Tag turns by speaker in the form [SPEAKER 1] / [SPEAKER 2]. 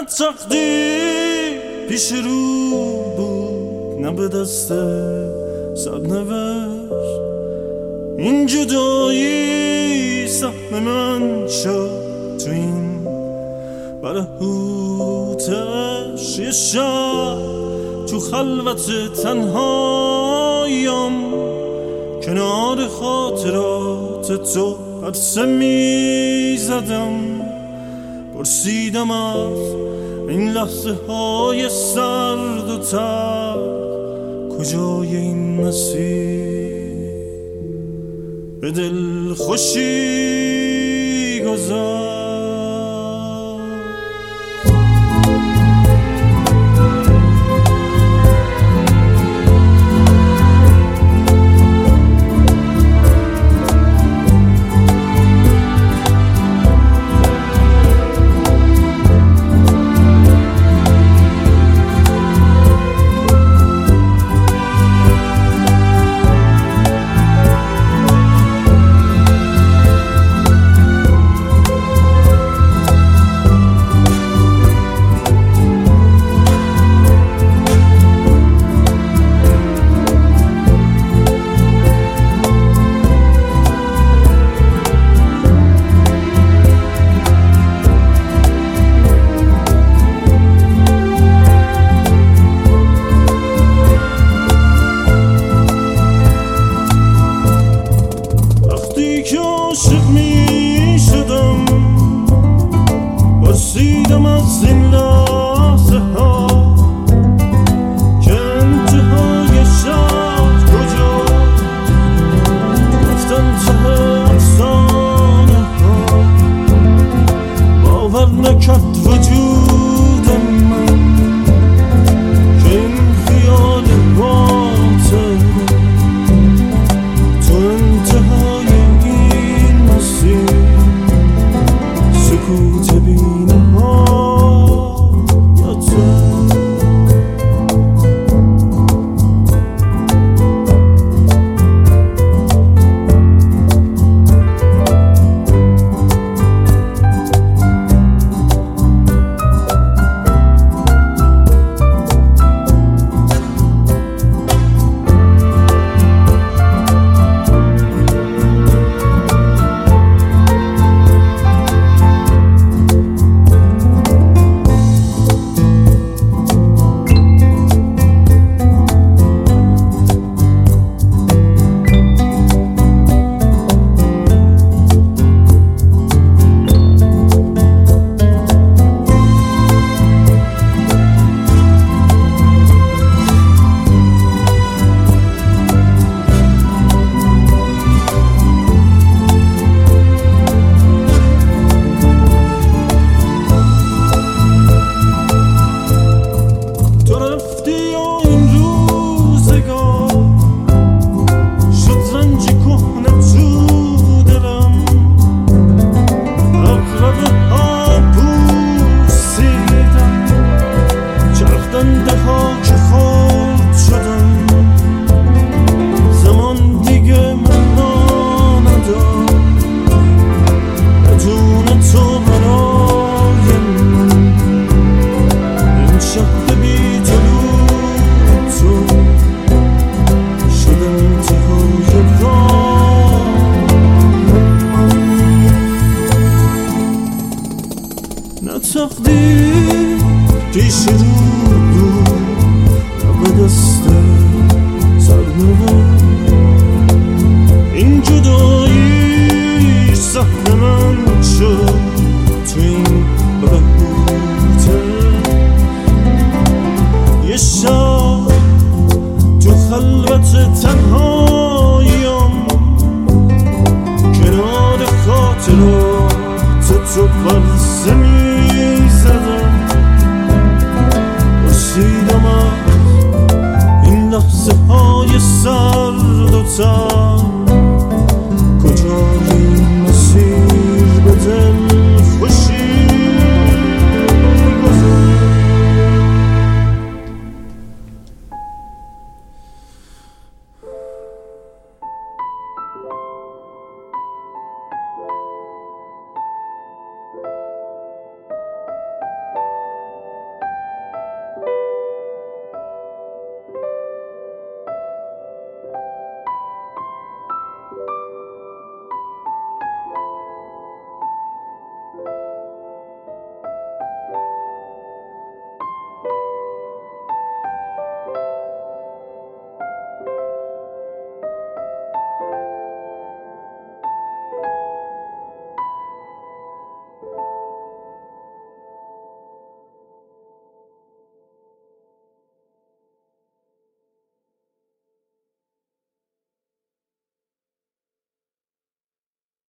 [SPEAKER 1] تقدیر پیش رو بود، نه به دست سرنوشت. این جدایی سهم من شد تو این برهوتش. یه شب تو خلوت تنهایم کنار خاطرات تو قدسه می زدم. پرسیدم از این لحظه های سرد و تر کجای این مسیر به دل خوشی گذشت. پرسیدم از این لحظه ها که انتهای شب کجا رفتن ته افسانه ها. باور نکرد وجود من که این خیال باطل تو انتهای این مسیر سکوت بینه ها یا تو. تقدیر پیش رو بود، نه به دست سرنوشت. این جدایی سهم من شد تو این بهبوته. یه شب تو خلوت تنهایم کنار خاطرات تو قدسه می زدم. پرسیدم از این لحظه های سرد و تر